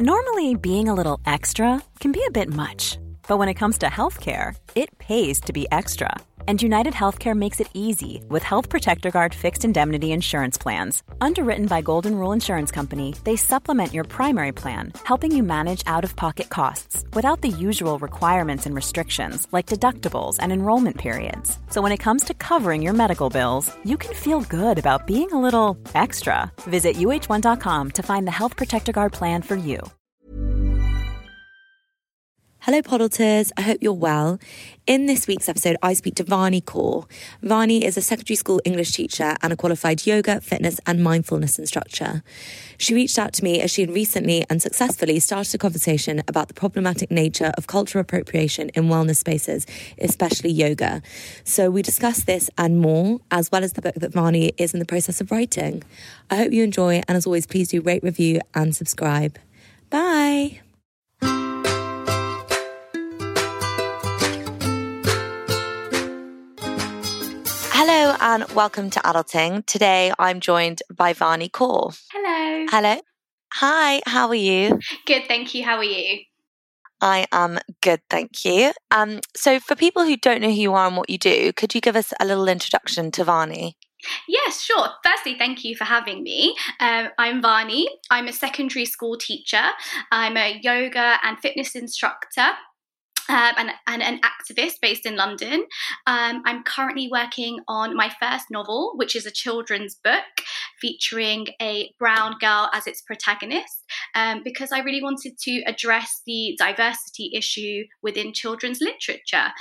Normally, being a little extra can be a bit much, but when it comes to healthcare, it pays to be extra. And United Healthcare makes it easy with Health Protector Guard fixed indemnity insurance plans. Underwritten by Golden Rule Insurance Company, they supplement your primary plan, helping you manage out-of-pocket costs without the usual requirements and restrictions like deductibles and enrollment periods. So when it comes to covering your medical bills, you can feel good about being a little extra. Visit uh1.com to find the Health Protector Guard plan for you. Hello Poddleters, I hope you're well. In this week's episode, I speak to Vani Kaur. Vani is a secondary school English teacher and a qualified yoga, fitness and mindfulness instructor. She reached out to me as she had recently and successfully started a conversation about the problematic nature of cultural appropriation in wellness spaces, especially yoga. So we discussed this and more, as well as the book that Vani is in the process of writing. I hope you enjoy, and as always, please do rate, review and subscribe. Bye! Hello and welcome to Adulting. Today I'm joined by Vani Kaur. Hello. Hello. Hi, how are you? Good, thank you. How are you? I am good, thank you. So for people who don't know who you are and what you do, could you give us a little introduction to Vani? Yes, sure. Firstly, thank you for having me. I'm Vani. I'm a secondary school teacher. I'm a yoga and fitness instructor. And an activist based in London. I'm currently working on my first novel, which is a children's book featuring a brown girl as its protagonist, because I really wanted to address the diversity issue within children's literature.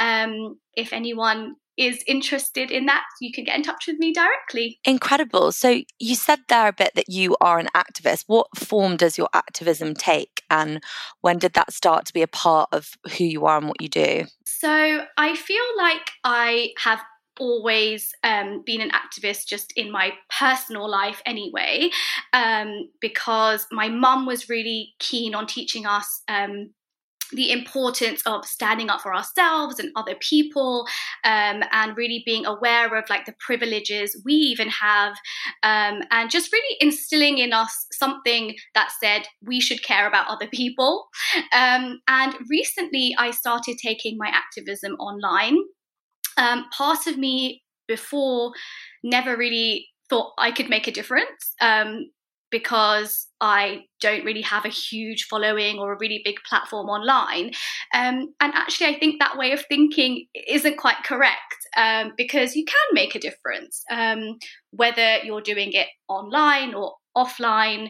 If anyone is interested in that, you can get in touch with me directly. Incredible. So you said there a bit that you are an activist. What form does your activism take, and when did that start to be a part of who you are and what you do? So I feel like I have always been an activist just in my personal life anyway, because my mum was really keen on teaching us the importance of standing up for ourselves and other people, and really being aware of like the privileges we even have, and just really instilling in us something that said we should care about other people. And recently I started taking my activism online. Part of me before never really thought I could make a difference, because I don't really have a huge following or a really big platform online. And actually, I think that way of thinking isn't quite correct, because you can make a difference, whether you're doing it online or offline.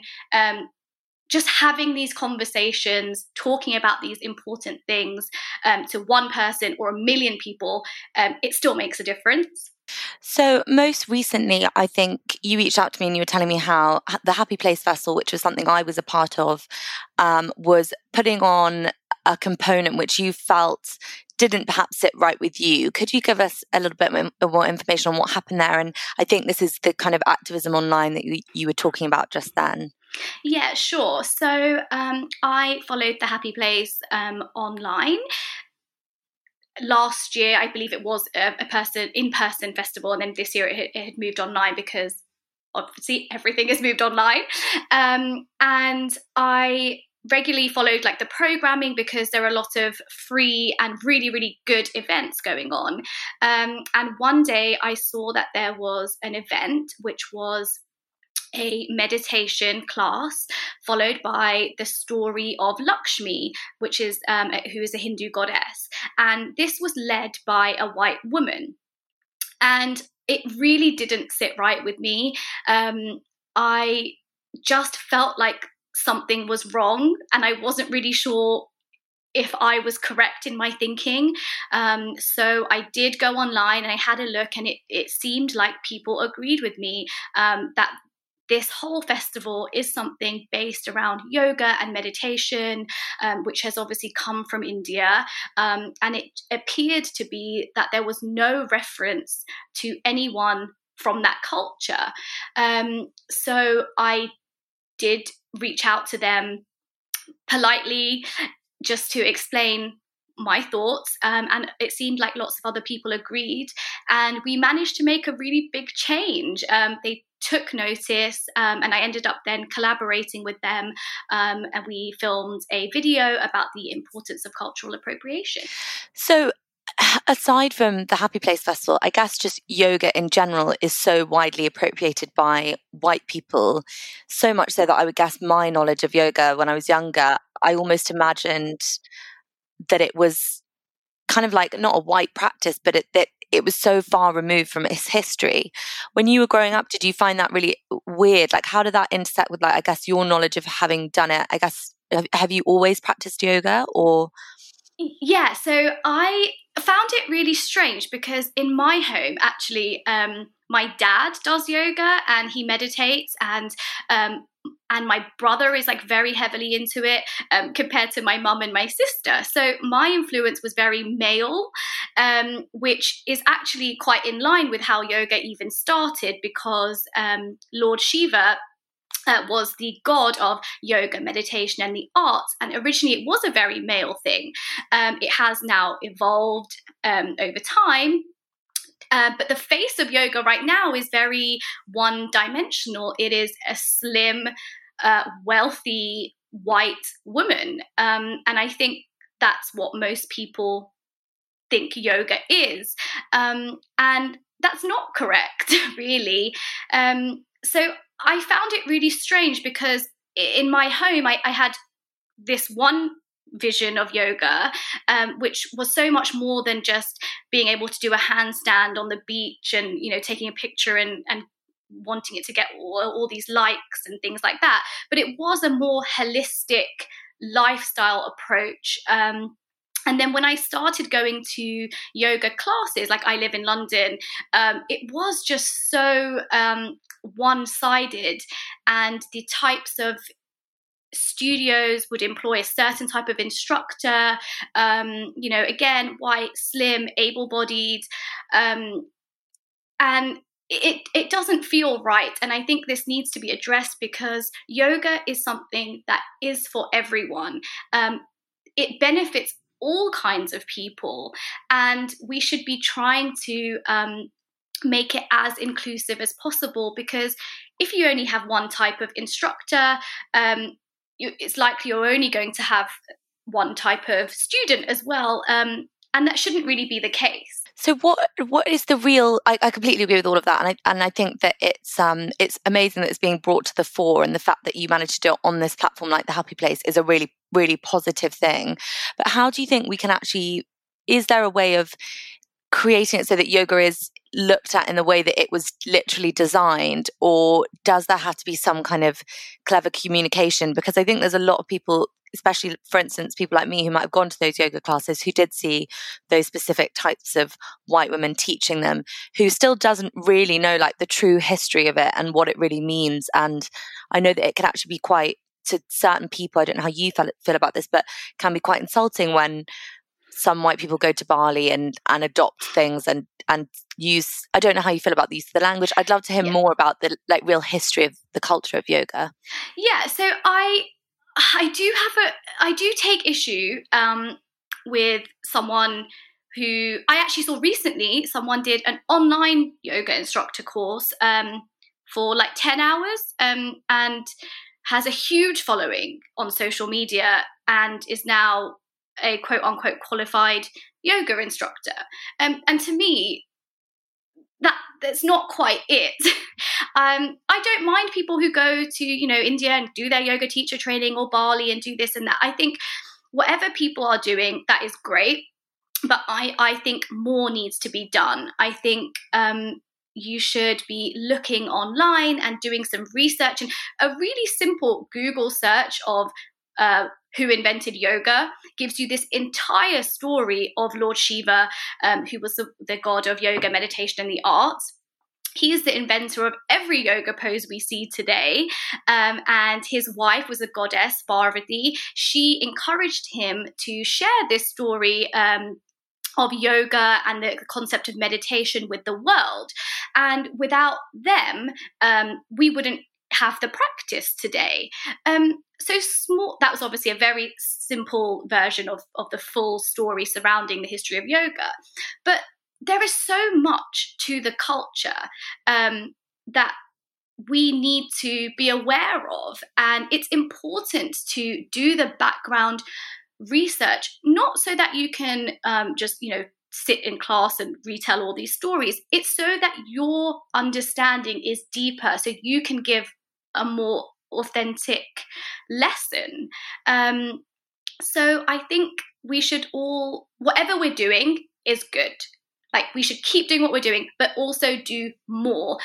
Just having these conversations, talking about these important things to one person or a million people, it still makes a difference. So most recently, I think you reached out to me and you were telling me how the Happy Place Festival, which was something I was a part of, was putting on a component which you felt didn't perhaps sit right with you. Could you give us a little bit more information on what happened there? And I think this is the kind of activism online that you were talking about just then. Yeah, sure. So I followed the Happy Place online. Last year, I believe it was a in-person festival, and then this year it had moved online because obviously everything has moved online. And I regularly followed like the programming because there are a lot of free and really, really good events going on. And one day I saw that there was an event which was a meditation class followed by the story of Lakshmi, which is who is a Hindu goddess. And this was led by a white woman. And it really didn't sit right with me. I just felt like something was wrong, and I wasn't really sure if I was correct in my thinking. So I did go online and I had a look, and it seemed like people agreed with me that this whole festival is something based around yoga and meditation, which has obviously come from India. And it appeared to be that there was no reference to anyone from that culture. So I did reach out to them politely just to explain my thoughts, and it seemed like lots of other people agreed, and we managed to make a really big change. They took notice, and I ended up then collaborating with them, and we filmed a video about the importance of cultural appropriation. So aside from the Happy Place Festival, I guess just yoga in general is so widely appropriated by white people, so much so that I would guess my knowledge of yoga when I was younger, I almost imagined that it was kind of like not a white practice, but it was so far removed from its history. When you were growing up, did you find that really weird? Like, how did that intersect with, like, I guess, your knowledge of having done it? I guess, have you always practiced yoga, or? Yeah, so I found it really strange because in my home, actually, my dad does yoga and he meditates, and my brother is like very heavily into it, compared to my mum and my sister. So my influence was very male, which is actually quite in line with how yoga even started, because Lord Shiva was the god of yoga, meditation, and the arts. And originally it was a very male thing. It has now evolved over time. But the face of yoga right now is very one-dimensional. It is a slim, wealthy, white woman. And I think that's what most people think yoga is. And that's not correct, really. So I found it really strange because in my home, I had this one vision of yoga, which was so much more than just being able to do a handstand on the beach and, you know, taking a picture and wanting it to get all these likes and things like that. But it was a more holistic lifestyle approach. And then when I started going to yoga classes, like I live in London, it was just so one-sided, and the types of studios would employ a certain type of instructor, you know, again, white, slim, able-bodied, and it doesn't feel right. And I think this needs to be addressed because yoga is something that is for everyone. It benefits all kinds of people, and we should be trying to make it as inclusive as possible, because if you only have one type of instructor, it's likely you're only going to have one type of student as well, and that shouldn't really be the case. So what is the real? I completely agree with all of that, and I think that it's amazing that it's being brought to the fore, and the fact that you managed to do it on this platform like the Happy Place is a really, really positive thing. But how do you think we can actually? Is there a way of creating it so that yoga is looked at in the way that it was literally designed, or does there have to be some kind of clever communication? Because I think there's a lot of people, especially, for instance, people like me who might have gone to those yoga classes who did see those specific types of white women teaching them, who still doesn't really know like the true history of it and what it really means. And I know that it can actually be quite, to certain people, I don't know how you feel about this, but can be quite insulting when some white people go to Bali and adopt things and use, I don't know how you feel about the use of the language. I'd love to hear more about the like real history of the culture of yoga. Yeah, so I do take issue with someone who I actually saw recently. Someone did an online yoga instructor course for like 10 hours and has a huge following on social media and is now a quote unquote qualified yoga instructor. And to me, that's not quite it. I don't mind people who go to, you know, India and do their yoga teacher training, or Bali and do this and that. I think whatever people are doing, that is great. But I think more needs to be done. I think you should be looking online and doing some research, and a really simple Google search of who invented yoga gives you this entire story of Lord Shiva, who was the god of yoga, meditation, and the arts. He is the inventor of every yoga pose we see today. And his wife was a goddess, Parvati. She encouraged him to share this story of yoga and the concept of meditation with the world. And without them, we wouldn't have the practice today. So small, that was obviously a very simple version of the full story surrounding the history of yoga. But there is so much to the culture that we need to be aware of. And it's important to do the background research, not so that you can just, sit in class and retell all these stories. It's so that your understanding is deeper, so you can give a more authentic lesson. So I think we should all, whatever we're doing is good. Like, we should keep doing what we're doing, but also do more.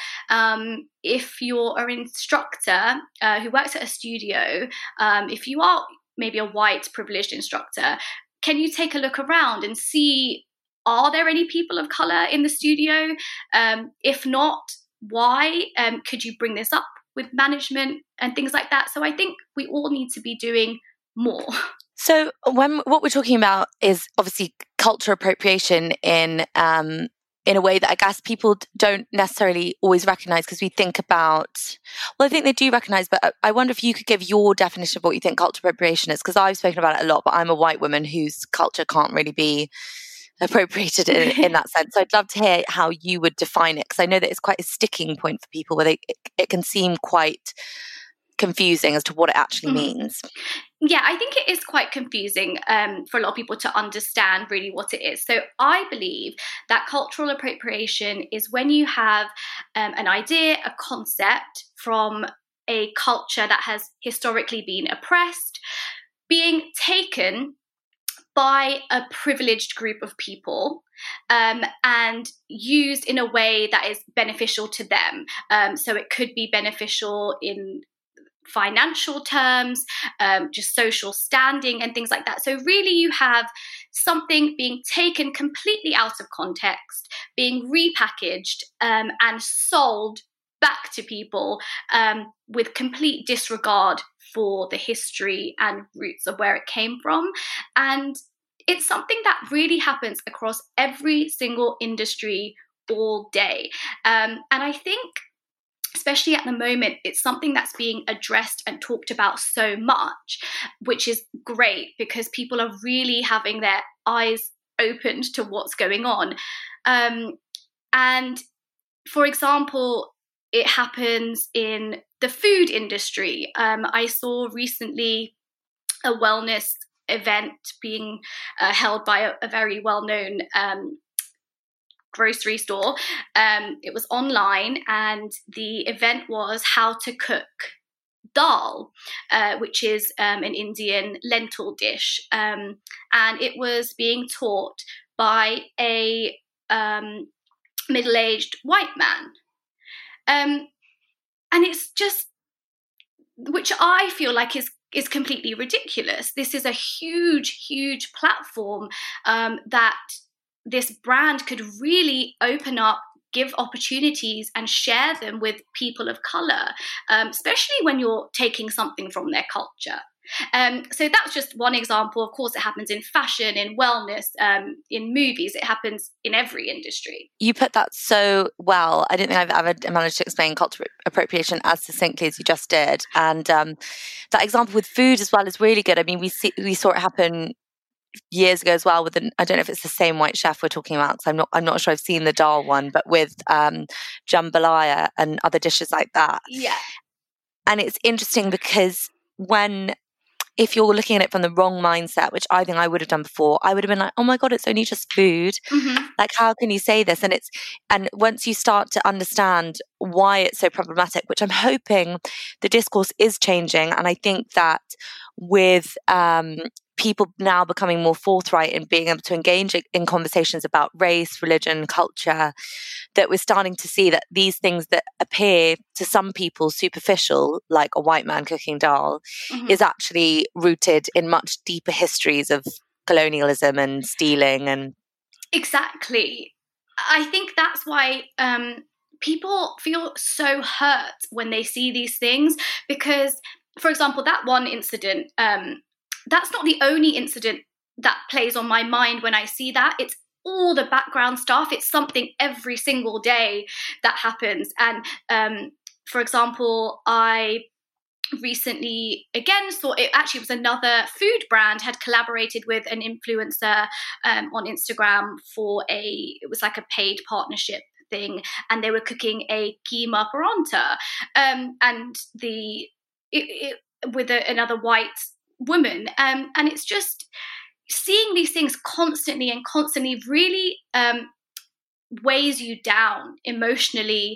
If you're an instructor who works at a studio, if you are maybe a white privileged instructor, can you take a look around and see, are there any people of colour in the studio? If not, why? Could you bring this up with management and things like that? So I think we all need to be doing more. So what we're talking about is obviously cultural appropriation in a way that I guess people don't necessarily always recognise, because we think about, well, I think they do recognise, but I wonder if you could give your definition of what you think cultural appropriation is, because I've spoken about it a lot, but I'm a white woman whose culture can't really be appropriated in that sense. So I'd love to hear how you would define it, because I know that it's quite a sticking point for people where it can seem quite confusing as to what it actually means. Yeah, I think it is quite confusing for a lot of people to understand really what it is. So I believe that cultural appropriation is when you have an idea, a concept from a culture that has historically been oppressed, being taken by a privileged group of people and used in a way that is beneficial to them. So it could be beneficial in financial terms, just social standing and things like that. So really you have something being taken completely out of context, being repackaged and sold back to people with complete disregard for the history and roots of where it came from. And it's something that really happens across every single industry all day. And I think, especially at the moment, it's something that's being addressed and talked about so much, which is great because people are really having their eyes opened to what's going on. And for example, it happens in the food industry. I saw recently a wellness event being held by a very well-known grocery store. It was online, and the event was how to cook dal, which is an Indian lentil dish, and it was being taught by a middle-aged white man, and it's just, which I feel like is completely ridiculous. This is a huge platform that this brand could really open up, give opportunities and share them with people of colour, especially when you're taking something from their culture. So that's just one example. Of course, it happens in fashion, in wellness, in movies. It happens in every industry. You put that so well. I don't think I've ever managed to explain cultural appropriation as succinctly as you just did. And that example with food as well is really good. I mean, we saw it happen years ago as well with I don't know if it's the same white chef we're talking about, because I'm not sure I've seen the dal one, but with jambalaya and other dishes like that. Yeah. And it's interesting because if you're looking at it from the wrong mindset, which I think I would have done before, I would have been like, oh my God, it's only just food. Mm-hmm. Like, how can you say this? And once you start to understand why it's so problematic, which I'm hoping the discourse is changing. And I think that with people now becoming more forthright and being able to engage in conversations about race, religion, culture, that we're starting to see that these things that appear to some people superficial, like a white man cooking dal, Mm-hmm. is actually rooted in much deeper histories of colonialism and stealing. And exactly. I think that's why people feel so hurt when they see these things, because, for example, that one incident, that's not the only incident that plays on my mind when I see that. It's all the background stuff. It's something every single day that happens. And for example, I recently again saw, it actually was another food brand had collaborated with an influencer on Instagram for it was like a paid partnership thing, and they were cooking a keema paratha, and with another white woman, and it's just seeing these things constantly really weighs you down emotionally,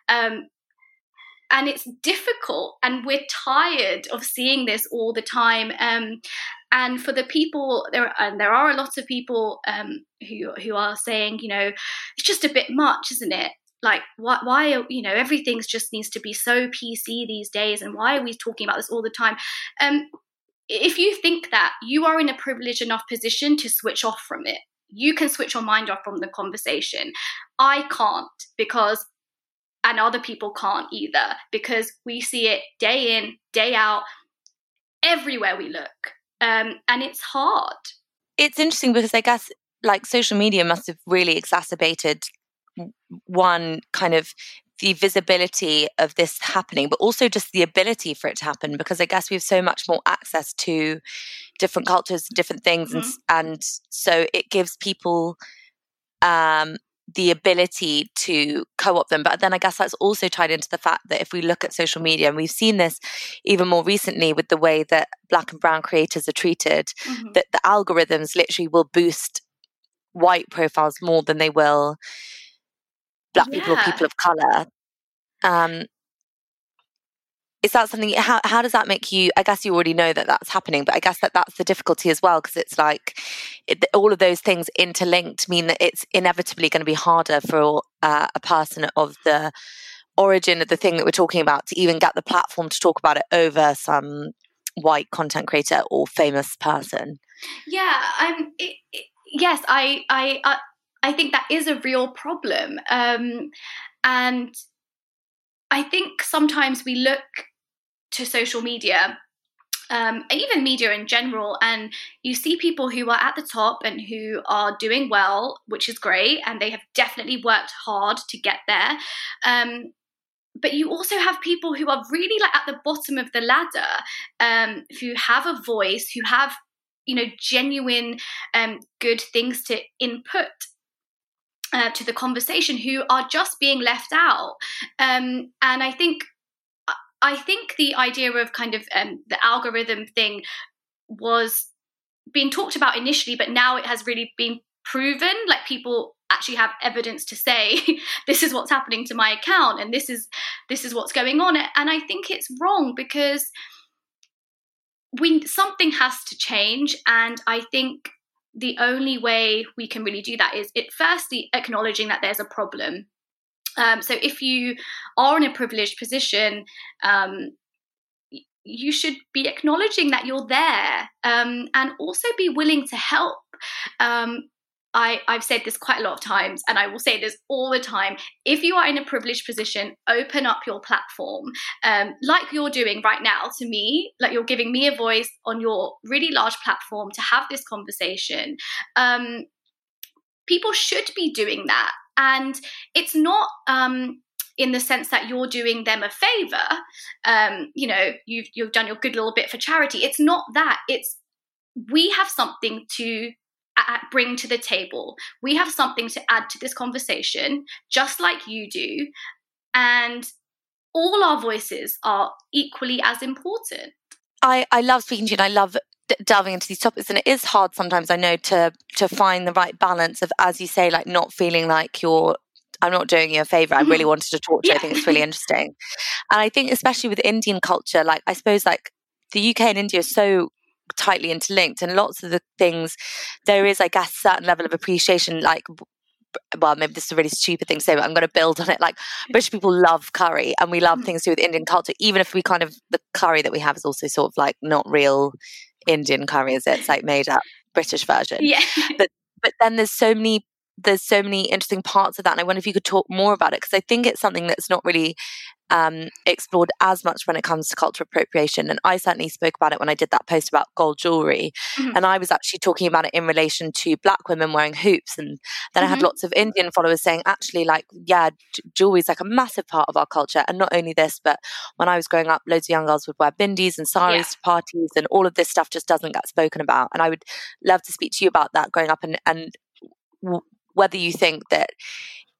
and it's difficult, and we're tired of seeing this all the time. And for the people, there are a lot of people who are saying, it's just a bit much, isn't it? Like, why everything's just needs to be so PC these days, and why are we talking about this all the time? If you think that, you are in a privileged enough position to switch off from it. You can switch your mind off from the conversation. I can't, and other people can't either, because we see it day in, day out, everywhere we look. And it's hard. It's interesting because I guess like social media must have really exacerbated one kind of the visibility of this happening, but also just the ability for it to happen, because I guess we have so much more access to different cultures, different things. Mm-hmm. And so it gives people the ability to co-opt them. But then I guess that's also tied into the fact that if we look at social media, and we've seen this even more recently with the way that Black and brown creators are treated, mm-hmm. that the algorithms literally will boost white profiles more than they will Black people or people of colour. Is that something, how does that make you, I guess you already know that that's happening, but I guess that's the difficulty as well, because it's like all of those things interlinked mean that it's inevitably going to be harder for a person of the origin of the thing that we're talking about to even get the platform to talk about it over some white content creator or famous person. Yeah, yes, I think that is a real problem. And I think sometimes we look to social media, even media in general, and you see people who are at the top and who are doing well, which is great, and they have definitely worked hard to get there. But you also have people who are really like at the bottom of the ladder, who have a voice, who have, genuine good things to input to the conversation, who are just being left out. And I think the idea of kind of the algorithm thing was being talked about initially, but now it has really been proven. Like, people actually have evidence to say, this is what's happening to my account, and this is what's going on. And I think it's wrong, because something has to change. And I think the only way we can really do that is firstly acknowledging that there's a problem. So if you are in a privileged position, you should be acknowledging that you're there, and also be willing to help. I've said this quite a lot of times, and I will say this all the time. If you are in a privileged position, open up your platform, like you're doing right now to me, like you're giving me a voice on your really large platform to have this conversation. People should be doing that. And it's not in the sense that you're doing them a favor. You've done your good little bit for charity. It's not that. It's, we have something to bring to the table. We have something to add to this conversation, just like you do. And all our voices are equally as important. I love speaking to you, and I love delving into these topics, and it is hard sometimes, I know, to find the right balance of, as you say, like not feeling like I'm not doing you a favour. I really wanted to talk to you. I think it's really interesting. And I think especially with Indian culture, like I suppose like the UK and India are so tightly interlinked, and lots of the things, there is, I guess, a certain level of appreciation, like, well, maybe this is a really stupid thing to say, but I'm going to build on it. Like, British people love curry, and we love things to do with Indian culture, even if we kind of, the curry that we have is also sort of like not real Indian curry, is it? It's like made up British version. Yeah. But then there's so many interesting parts of that, and I wonder if you could talk more about it, because I think it's something that's not really explored as much when it comes to cultural appropriation. And I certainly spoke about it when I did that post about gold jewelry, and I was actually talking about it in relation to Black women wearing hoops, and then I had lots of Indian followers saying, actually, like, yeah, jewelry is like a massive part of our culture. And not only this, but when I was growing up, loads of young girls would wear bindis and saris to parties, and all of this stuff just doesn't get spoken about. And I would love to speak to you about that growing up, and whether you think that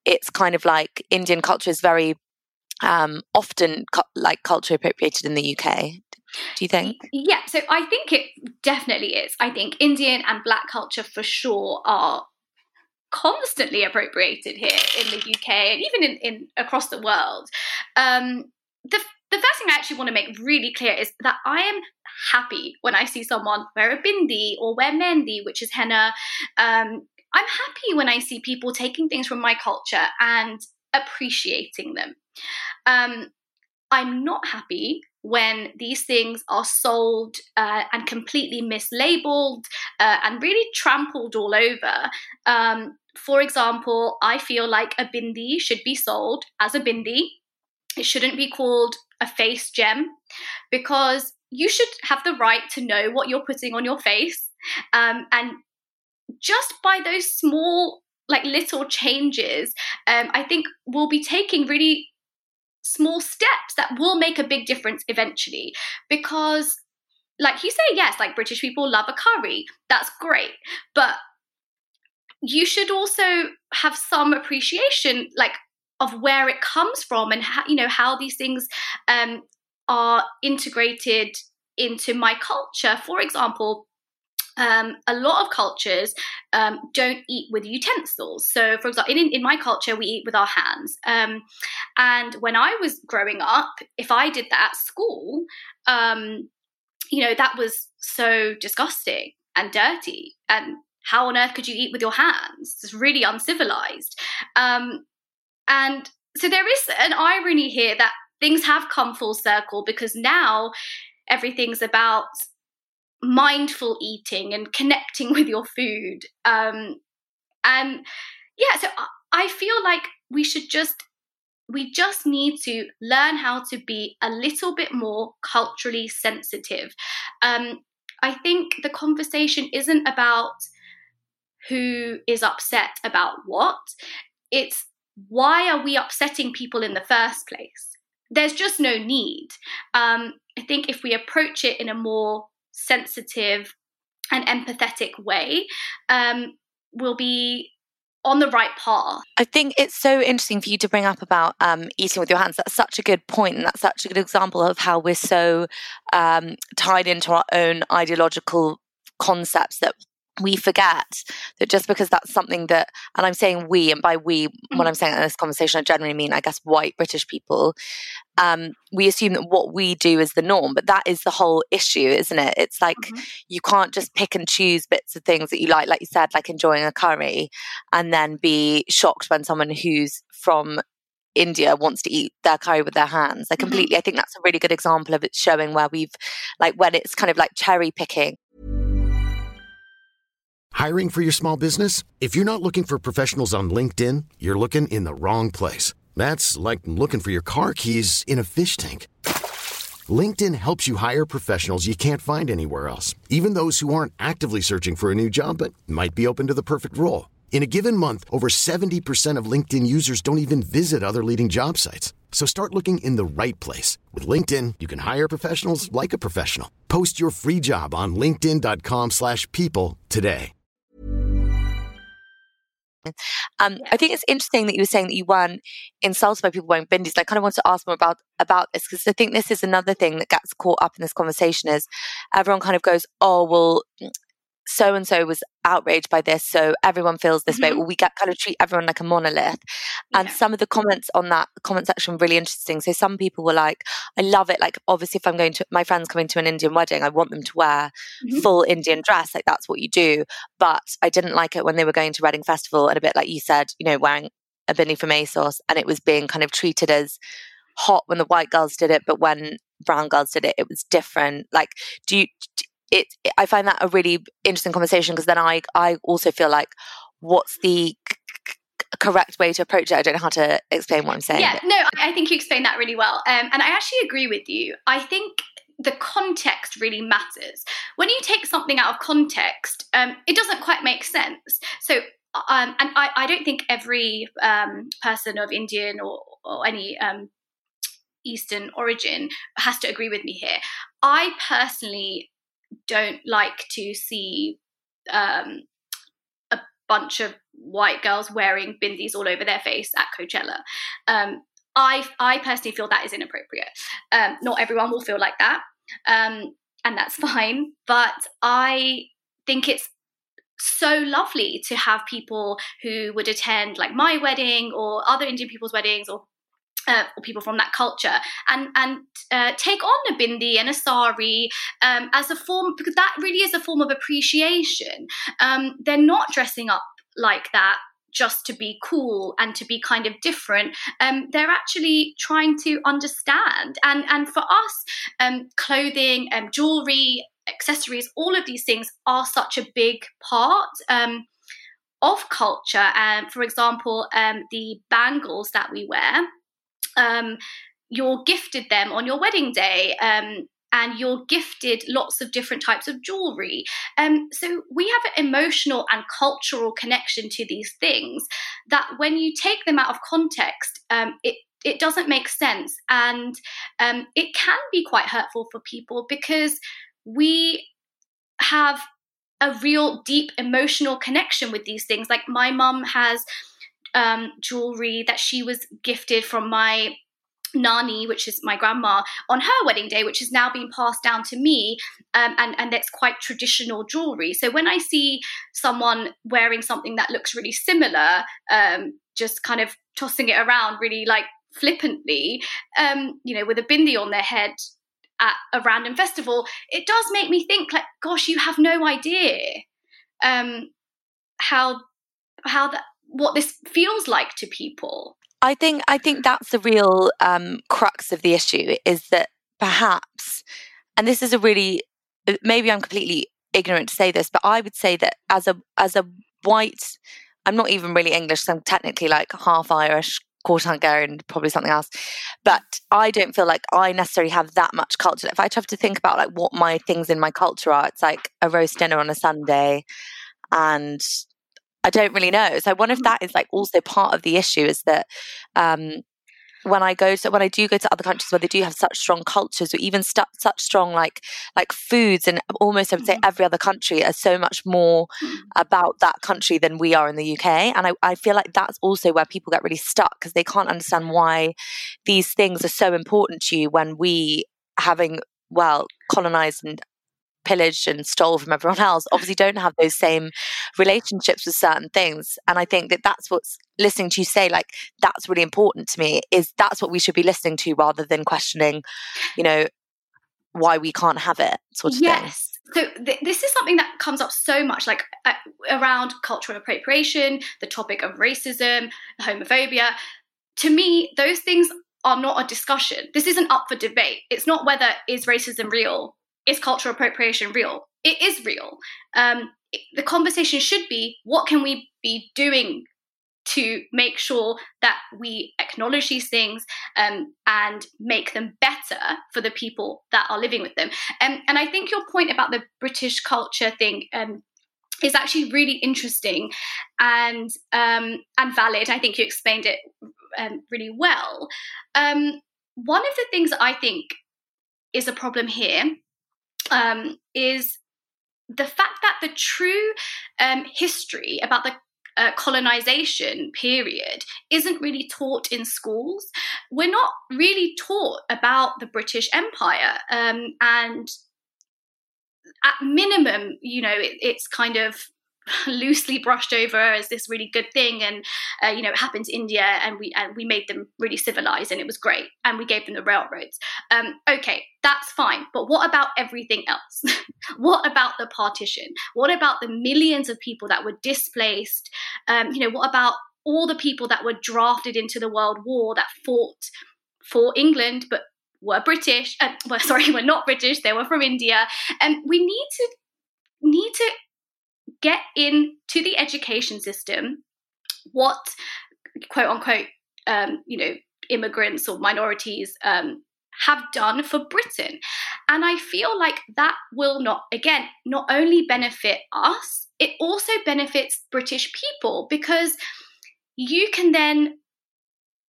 it's kind of like Indian culture is very often like culture appropriated in the UK. Do you think? Yeah, so I think it definitely is. I think Indian and Black culture for sure are constantly appropriated here in the UK and even in across the world. The first thing I actually want to make really clear is that I am happy when I see someone wear a bindi or wear mehndi, which is henna. I'm happy when I see people taking things from my culture and appreciating them. I'm not happy when these things are sold and completely mislabeled and really trampled all over. For example, I feel like a bindi should be sold as a bindi. It shouldn't be called a face gem, because you should have the right to know what you're putting on your face. And just by those small, like little changes, I think we'll be taking really small steps that will make a big difference eventually. Because, like you say, yes, like British people love a curry. That's great. But you should also have some appreciation, like, of where it comes from and how, how these things are integrated into my culture. For example, a lot of cultures don't eat with utensils. So, for example, in my culture, we eat with our hands. And when I was growing up, if I did that at school, that was so disgusting and dirty. And how on earth could you eat with your hands? It's really uncivilized. And so there is an irony here that things have come full circle, because now everything's about mindful eating and connecting with your food. So I feel like we just need to learn how to be a little bit more culturally sensitive. I think the conversation isn't about who is upset about what. It's why are we upsetting people in the first place? There's just no need. I think if we approach it in a more sensitive and empathetic way, we'll be on the right path. I think it's so interesting for you to bring up about eating with your hands. That's such a good point, and that's such a good example of how we're so tied into our own ideological concepts that we forget that just because that's something that, and I'm saying we, and by we, when I'm saying in this conversation, I generally mean, I guess, white British people, we assume that what we do is the norm, but that is the whole issue, isn't it? It's like you can't just pick and choose bits of things that you like you said, like enjoying a curry, and then be shocked when someone who's from India wants to eat their curry with their hands. I completely, I think that's a really good example of it showing where we've, like, when it's kind of like cherry picking. Hiring for your small business? If you're not looking for professionals on LinkedIn, you're looking in the wrong place. That's like looking for your car keys in a fish tank. LinkedIn helps you hire professionals you can't find anywhere else, even those who aren't actively searching for a new job but might be open to the perfect role. In a given month, over 70% of LinkedIn users don't even visit other leading job sites. So start looking in the right place. With LinkedIn, you can hire professionals like a professional. Post your free job on linkedin.com/people today. I think it's interesting that you were saying that you weren't insulted by people wearing bindis. I kind of want to ask more about this, because I think this is another thing that gets caught up in this conversation is everyone kind of goes, oh, well, so-and-so was outraged by this, so everyone feels this way. Well, we kind of treat everyone like a monolith. And some of the comments on that comment section were really interesting. So some people were like, I love it. Like, obviously, if I'm going to, my friend's coming to an Indian wedding, I want them to wear full Indian dress. Like, that's what you do. But I didn't like it when they were going to Reading Festival, and a bit like you said, wearing a bindi from ASOS, and it was being kind of treated as hot when the white girls did it, but when brown girls did it, it was different. Like, I find that a really interesting conversation, because then I also feel like, what's the correct way to approach it? I don't know how to explain what I'm saying. Yeah, no, I think you explained that really well. And I actually agree with you. I think the context really matters. When you take something out of context, it doesn't quite make sense. So, and I don't think every person of Indian or any Eastern origin has to agree with me here. I personally don't like to see a bunch of white girls wearing bindis all over their face at Coachella. I personally feel that is inappropriate. Not everyone will feel like that, and that's fine. But I think it's so lovely to have people who would attend like my wedding or other Indian people's weddings, or people from that culture, and take on a bindi and a sari as a form, because that really is a form of appreciation. They're not dressing up like that just to be cool and to be kind of different. They're actually trying to understand. And for us, clothing, jewelry, accessories, all of these things are such a big part of culture. And for example, the bangles that we wear, you're gifted them on your wedding day, and you're gifted lots of different types of jewelry. So we have an emotional and cultural connection to these things that when you take them out of context, it doesn't make sense. And it can be quite hurtful for people, because we have a real deep emotional connection with these things. Like my mum has jewelry that she was gifted from my Nani, which is my grandma, on her wedding day, which is now being passed down to me, and that's quite traditional jewelry. So when I see someone wearing something that looks really similar, just kind of tossing it around really like flippantly, with a bindi on their head at a random festival, it does make me think like, gosh, you have no idea what this feels like to people. I think that's the real crux of the issue, is that perhaps, and this is a really, maybe I'm completely ignorant to say this, but I would say that as a white, I'm not even really English, so I'm technically like half Irish, quarter Hungarian, probably something else, but I don't feel like I necessarily have that much culture. If I have to think about like what my things in my culture are, it's like a roast dinner on a Sunday, and I don't really know. So I wonder if that is like also part of the issue, is that when I do go to other countries where they do have such strong cultures, or even such strong like foods, and almost I would say every other country are so much more about that country than we are in the UK. And I feel like that's also where people get really stuck, because they can't understand why these things are so important to you when we, having colonized and pillaged and stole from everyone else, obviously don't have those same relationships with certain things. And I think that that's what's, listening to you say, like, that's really important to me, is that's what we should be listening to, rather than questioning, why we can't have it, sort of thing. So this is something that comes up so much, like around cultural appropriation, the topic of racism, homophobia. To me, those things are not a discussion. This isn't up for debate. It's not whether is racism real, is cultural appropriation real? It is real. The conversation should be, what can we be doing to make sure that we acknowledge these things and make them better for the people that are living with them? And I think your point about the British culture thing is actually really interesting and valid. I think you explained it really well. One of the things that I think is a problem here is the fact that the true history about the colonization period isn't really taught in schools. We're not really taught about the British Empire, and at minimum, it's kind of loosely brushed over as this really good thing, and it happened to India, and we made them really civilized, and it was great, and we gave them the railroads. Okay, that's fine, but what about everything else? What about the partition? What about the millions of people that were displaced? What about all the people that were drafted into the World War that fought for England but were British? Were not British. They were from India, and we need to get into the education system what, quote unquote, immigrants or minorities have done for Britain. And I feel like that will not only benefit us, it also benefits British people, because you can then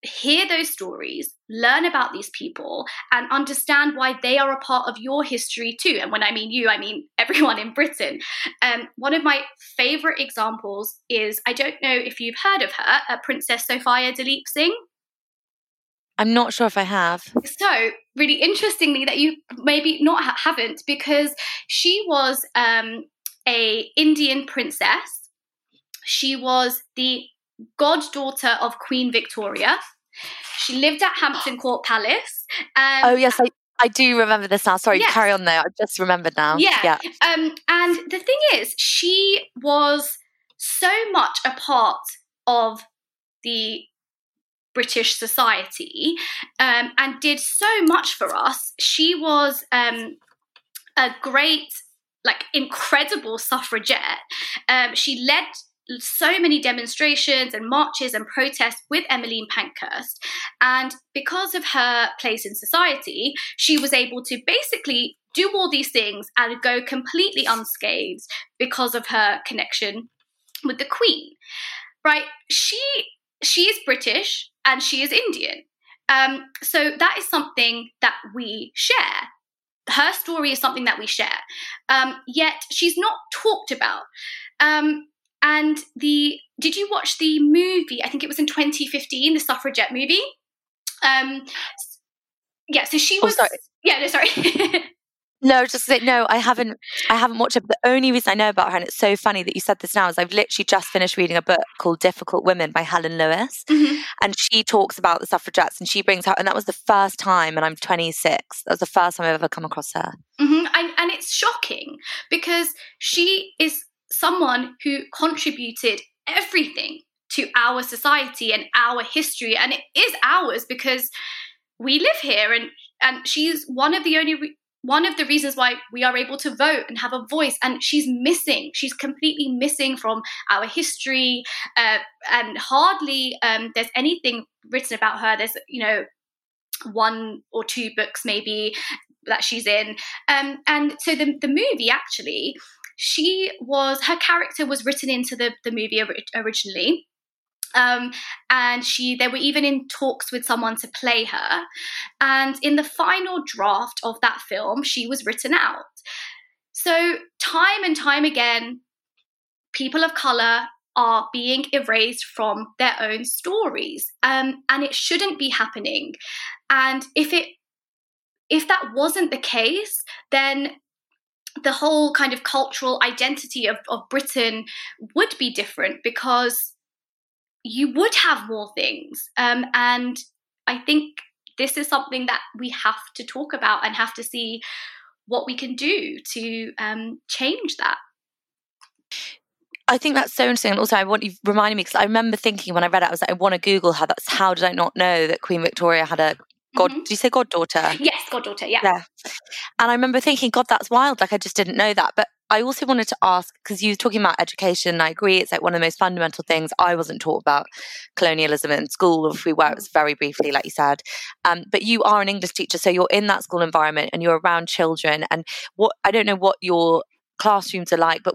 hear those stories, learn about these people, and understand why they are a part of your history too. And when I mean you, I mean everyone in Britain. One of my favourite examples is, I don't know if you've heard of her, Princess Sophia Duleep Singh. I'm not sure if I have. So, really interestingly, that you maybe not haven't, because she was a Indian princess. She was the goddaughter of Queen Victoria. She lived at Hampton Court Palace. Oh, yes, I do remember this now. Sorry, yes. Carry on though. I've just remembered now. Yeah. And the thing is, she was so much a part of the British society and did so much for us. She was a great, incredible suffragette. She led so many demonstrations and marches and protests with Emmeline Pankhurst. And because of her place in society, she was able to basically do all these things and go completely unscathed because of her connection with the Queen, right? She is British and she is Indian. So that is something that we share. Her story is something that we share. Yet she's not talked about. And did you watch the movie? I think it was in 2015, the Suffragette movie. Yeah, so she was. Oh, sorry. Yeah, no, sorry. No, just say no. I haven't watched it. But the only reason I know about her, and it's so funny that you said this now, is I've literally just finished reading a book called Difficult Women by Helen Lewis, and she talks about the suffragettes, and she brings her, and that was the first time, and I'm 26. That was the first time I've ever come across her. And it's shocking because she is someone who contributed everything to our society and our history, and it is ours because we live here, and she's one of the reasons why we are able to vote and have a voice. And she's completely missing from our history, and hardly there's anything written about her. There's one or two books maybe that she's in, and so the movie actually, her character was written into the movie originally. And they were even in talks with someone to play her. And in the final draft of that film, she was written out. So time and time again, people of colour are being erased from their own stories. And it shouldn't be happening. And if that wasn't the case, then the whole kind of cultural identity of Britain would be different, because you would have more things. And I think this is something that we have to talk about and have to see what we can do to change that. I think that's so interesting. And also, I want you reminding me, because I remember thinking when I read it, I was like, I want to Google her. How did I not know that Queen Victoria had a did you say goddaughter? Yes, goddaughter, yeah. And I remember thinking, God, that's wild. I just didn't know that. But I also wanted to ask, because you were talking about education, and I agree, it's one of the most fundamental things. I wasn't taught about colonialism in school, or if we were, it was very briefly, like you said. But you are an English teacher, so you're in that school environment and you're around children. And I don't know what your classrooms are like, but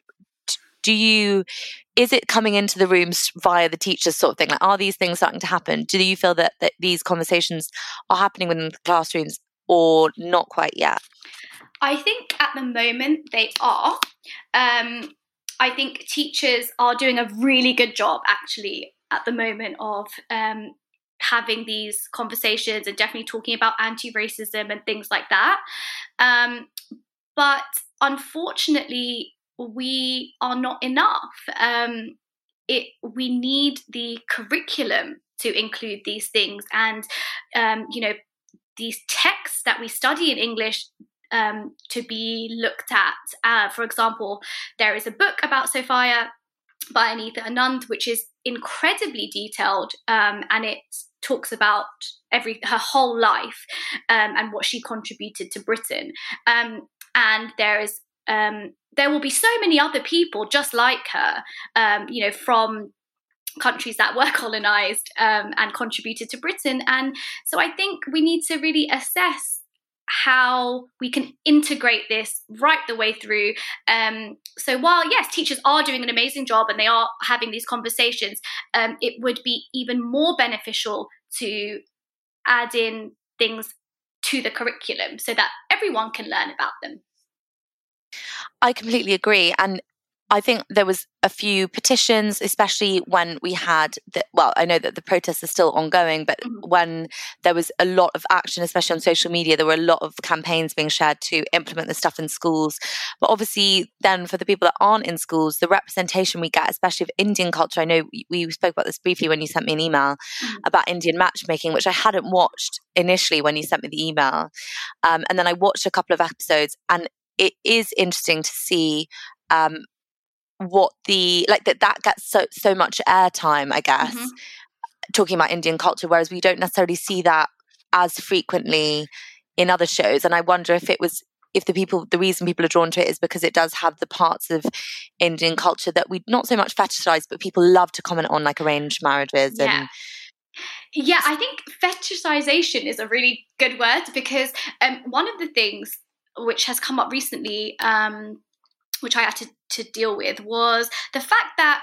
is it coming into the rooms via the teachers sort of thing? Are these things starting to happen? Do you feel that these conversations are happening within the classrooms, or not quite yet? I think at the moment they are. I think teachers are doing a really good job actually at the moment of having these conversations and definitely talking about anti-racism and things like that. But unfortunately, we are not enough. We need the curriculum to include these things, and these texts that we study in English to be looked at. For example, there is a book about Sophia by Anita Anand, which is incredibly detailed, and it talks about her whole life and what she contributed to Britain. And there will be so many other people just like her, from countries that were colonized and contributed to Britain. And so I think we need to really assess how we can integrate this right the way through. So while, yes, teachers are doing an amazing job and they are having these conversations, it would be even more beneficial to add in things to the curriculum so that everyone can learn about them. I completely agree. And I think there was a few petitions, especially when we had I know that the protests are still ongoing, but when there was a lot of action, especially on social media, there were a lot of campaigns being shared to implement the stuff in schools. But obviously then for the people that aren't in schools, the representation we get, especially of Indian culture, I know we spoke about this briefly when you sent me an email about Indian matchmaking, which I hadn't watched initially when you sent me the email. And then I watched a couple of episodes, and it is interesting to see what that gets so much airtime, I guess, talking about Indian culture, whereas we don't necessarily see that as frequently in other shows. And I wonder if the reason people are drawn to it is because it does have the parts of Indian culture that we not so much fetishize, but people love to comment on, like arranged marriages. Yeah, I think fetishization is a really good word, because one of the things which has come up recently, which I had to deal with, was the fact that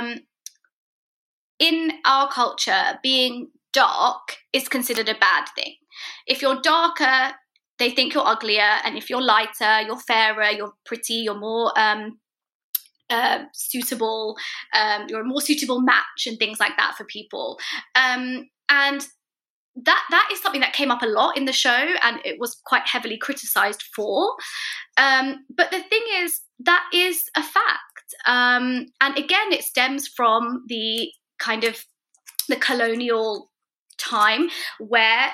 in our culture, being dark is considered a bad thing. If you're darker, they think you're uglier, and if you're lighter, you're fairer, you're pretty, you're more suitable, you're a more suitable match and things like that for people. And that is something that came up a lot in the show, and it was quite heavily criticized for. But the thing is, that is a fact. And again, it stems from the kind of the colonial time where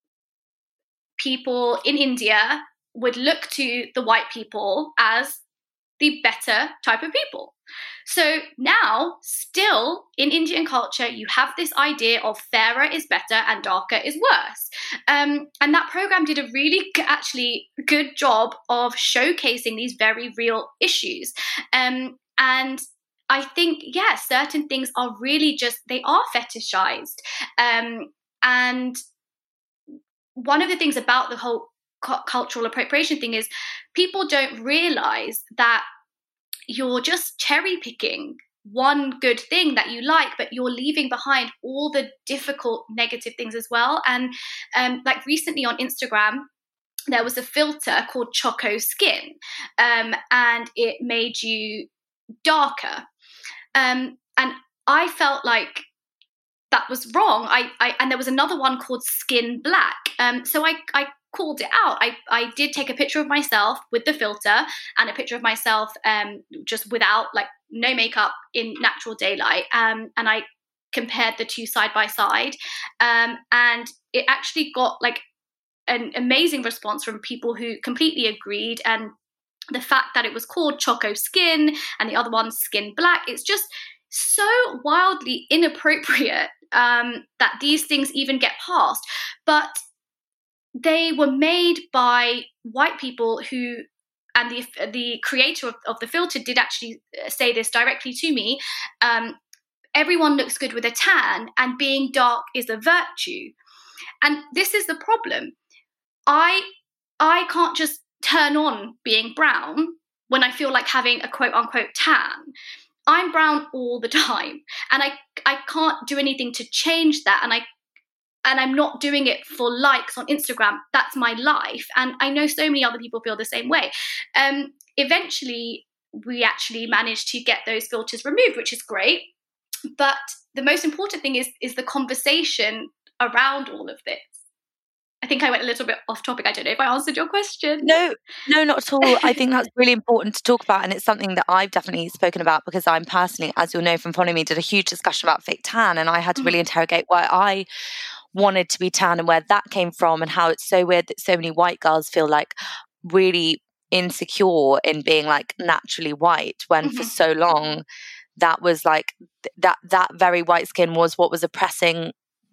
people in India would look to the white people as the better type of people. So now, still in Indian culture, you have this idea of fairer is better and darker is worse. And that program did a really actually good job of showcasing these very real issues. And I think, certain things are really they are fetishized. And one of the things about the whole cultural appropriation thing is people don't realize that you're just cherry picking one good thing that you like, but you're leaving behind all the difficult negative things as well. And like recently on Instagram, there was a filter called Choco Skin, and it made you darker. And I felt like that was wrong. And there was another one called Skin Black. So I called it out. I did take a picture of myself with the filter and a picture of myself just without, like, no makeup in natural daylight. And I compared the two side by side. And it actually got like an amazing response from people who completely agreed. And the fact that it was called Choco Skin and the other one Skin Black, it's just so wildly inappropriate that these things even get passed. But they were made by white people who, and the creator of the filter did actually say this directly to me, everyone looks good with a tan, and being dark is a virtue. And this is the problem. I can't just turn on being brown when I feel like having a quote unquote tan. I'm brown all the time, and I can't do anything to change that. And I'm not doing it for likes on Instagram. That's my life. And I know so many other people feel the same way. Eventually, we actually managed to get those filters removed, which is great. But the most important thing is the conversation around all of this. I think I went a little bit off topic. I don't know if I answered your question. No, not at all. I think that's really important to talk about. And it's something that I've definitely spoken about, because I'm personally, as you'll know from following me, did a huge discussion about fake tan. And I had to really interrogate why I wanted to be tan and where that came from, and how it's so weird that so many white girls feel like really insecure in being like naturally white, when for so long that was like that very white skin was what was oppressing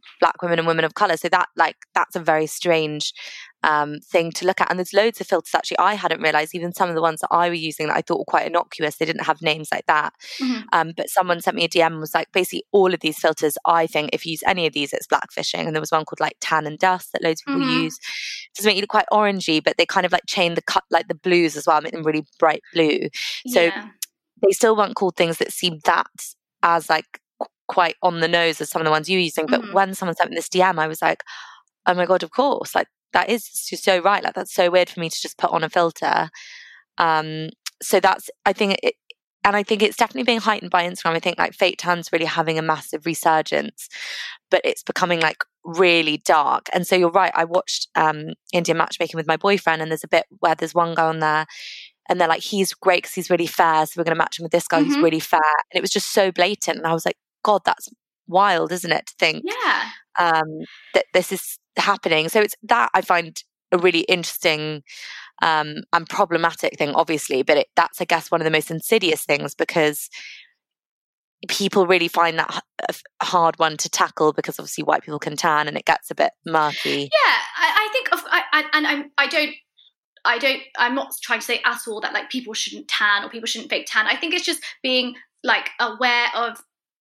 Black women and women of colour. So that's a very strange thing to look at. And there's loads of filters actually I hadn't realised, even some of the ones that I were using that I thought were quite innocuous, they didn't have names like that. But someone sent me a DM and was like, basically all of these filters, I think if you use any of these, it's blackfishing. And there was one called like tan and dust that loads of people use. It doesn't make you look quite orangey, but they kind of like chain the cut, like the blues as well, make them really bright blue. So they still weren't called things that seemed that as like quite on the nose as some of the ones you're using. But when someone sent me this DM, I was like, oh my God, of course. Like, that is just so right. Like, that's so weird for me to just put on a filter. So that's, I think it's definitely being heightened by Instagram. I think like fake tan's really having a massive resurgence, but it's becoming like really dark. And so you're right. I watched Indian Matchmaking with my boyfriend, and there's a bit where there's one guy on there and they're like, he's great because he's really fair, so we're going to match him with this guy who's really fair. And it was just so blatant. And I was like, God, that's wild, isn't it, to think that this is happening. So it's that I find a really interesting and problematic thing, obviously, but that's, I guess, one of the most insidious things, because people really find that a hard one to tackle, because obviously white people can tan and it gets a bit murky. Yeah, I think I'm not trying to say at all that like people shouldn't tan or people shouldn't fake tan. I think it's just being like aware of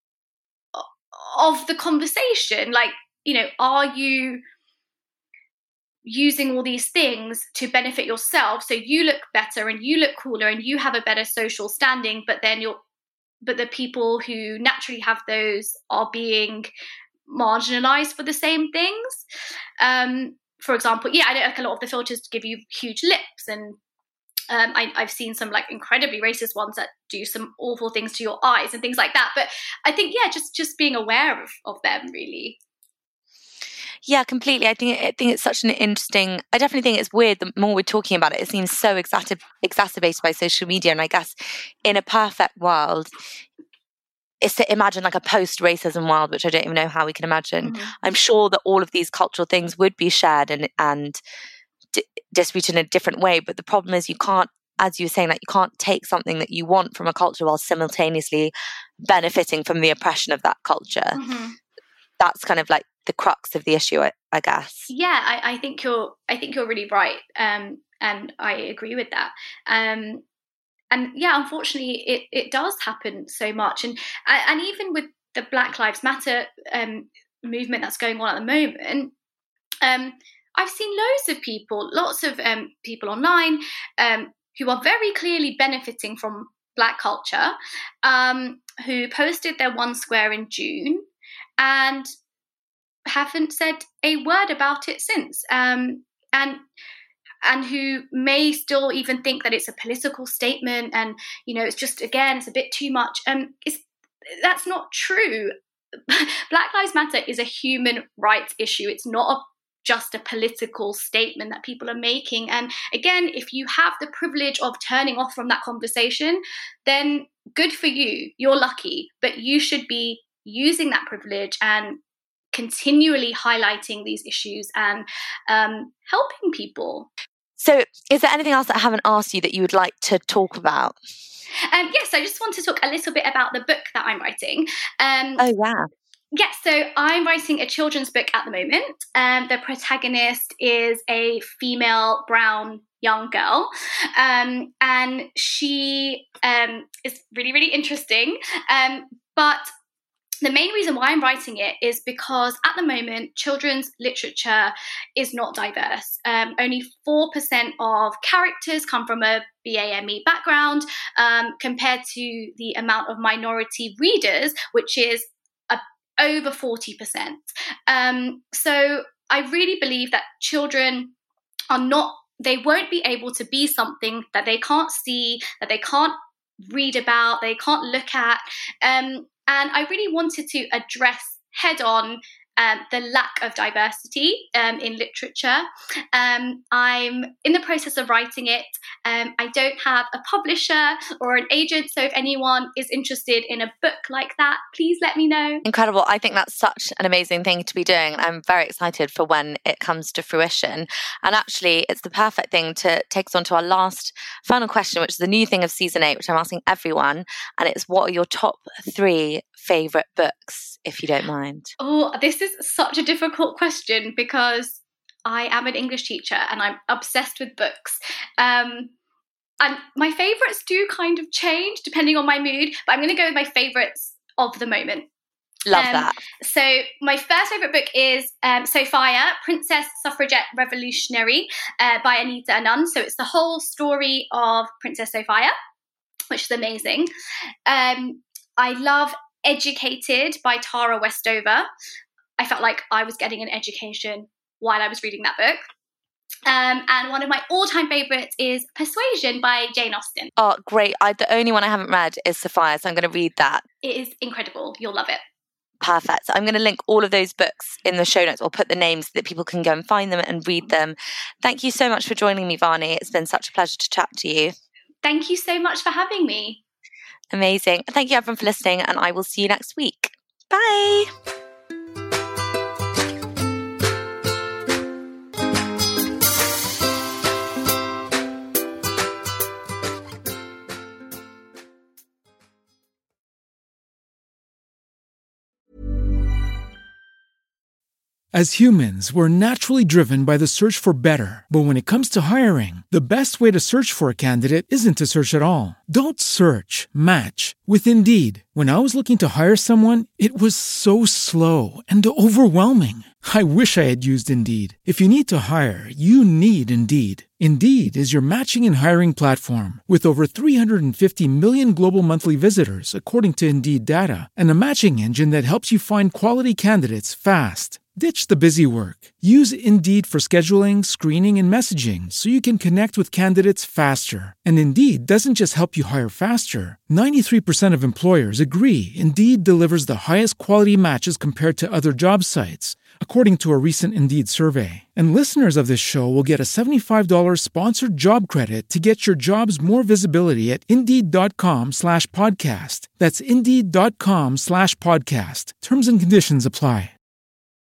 the conversation. Like, you know, are you using all these things to benefit yourself so you look better and you look cooler and you have a better social standing, but the people who naturally have those are being marginalized for the same things? For example, I know like a lot of the filters give you huge lips, and I've seen some like incredibly racist ones that do some awful things to your eyes and things like that. But I think, just being aware of them, really. Yeah, completely. I think it's such an interesting. I definitely think it's weird. The more we're talking about it, it seems so exacerbated by social media. And I guess in a perfect world, it's to imagine like a post-racism world, which I don't even know how we can imagine. I'm sure that all of these cultural things would be shared and distributed in a different way. But the problem is you can't, as you were saying, that you can't take something that you want from a culture while simultaneously benefiting from the oppression of that culture. That's kind of like the crux of the issue, I guess. Yeah, I think you're really right, and I agree with that. And yeah, unfortunately, it does happen so much, and even with the Black Lives Matter movement that's going on at the moment, I've seen lots of people online who are very clearly benefiting from Black culture, who posted their one square in June and haven't said a word about it since, and who may still even think that it's a political statement, and it's just, again, it's a bit too much. That's not true. Black Lives Matter is a human rights issue. It's not just a political statement that people are making. And again, if you have the privilege of turning off from that conversation, then good for you. You're lucky, but you should be using that privilege and continually highlighting these issues and helping people. So is there anything else that I haven't asked you that you would like to talk about? Yes, I just want to talk a little bit about the book that I'm writing. Oh, yeah. Yes, so I'm writing a children's book at the moment. The protagonist is a female brown young girl, and she is really, really interesting. But the main reason why I'm writing it is because at the moment, children's literature is not diverse. Only 4% of characters come from a BAME background, compared to the amount of minority readers, which is over 40%. So I really believe that children they won't be able to be something that they can't see, that they can't read about, they can't look at. And I really wanted to address head on the lack of diversity in literature. I'm in the process of writing it. I don't have a publisher or an agent, so if anyone is interested in a book like that, please let me know. Incredible. I think that's such an amazing thing to be doing. I'm very excited for when it comes to fruition. And actually, it's the perfect thing to take us on to our final question, which is the new thing of season 8, which I'm asking everyone. And it's, what are your top 3 favourite books, if you don't mind? Oh, this is such a difficult question because I am an English teacher and I'm obsessed with books. And my favourites do kind of change depending on my mood, but I'm going to go with my favourites of the moment. Love that. So my first favourite book is Sophia, Princess Suffragette Revolutionary by Anita Anand. So it's the whole story of Princess Sophia, which is amazing. I love Educated by Tara Westover. I felt like I was getting an education while I was reading that book. And one of my all-time favourites is Persuasion by Jane Austen. Oh, great. The only one I haven't read is Sophia, so I'm going to read that. It is incredible. You'll love it. Perfect. So I'm going to link all of those books in the show notes, or put the names so that people can go and find them and read them. Thank you so much for joining me, Vani. It's been such a pleasure to chat to you. Thank you so much for having me. Amazing. Thank you everyone for listening, and I will see you next week. Bye. As humans, we're naturally driven by the search for better. But when it comes to hiring, the best way to search for a candidate isn't to search at all. Don't search, match with Indeed. When I was looking to hire someone, it was so slow and overwhelming. I wish I had used Indeed. If you need to hire, you need Indeed. Indeed is your matching and hiring platform with over 350 million global monthly visitors, according to Indeed data, and a matching engine that helps you find quality candidates fast. Ditch the busy work. Use Indeed for scheduling, screening, and messaging so you can connect with candidates faster. And Indeed doesn't just help you hire faster. 93% of employers agree Indeed delivers the highest quality matches compared to other job sites, according to a recent Indeed survey. And listeners of this show will get a $75 sponsored job credit to get your jobs more visibility at Indeed.com/podcast. That's Indeed.com/podcast. Terms and conditions apply.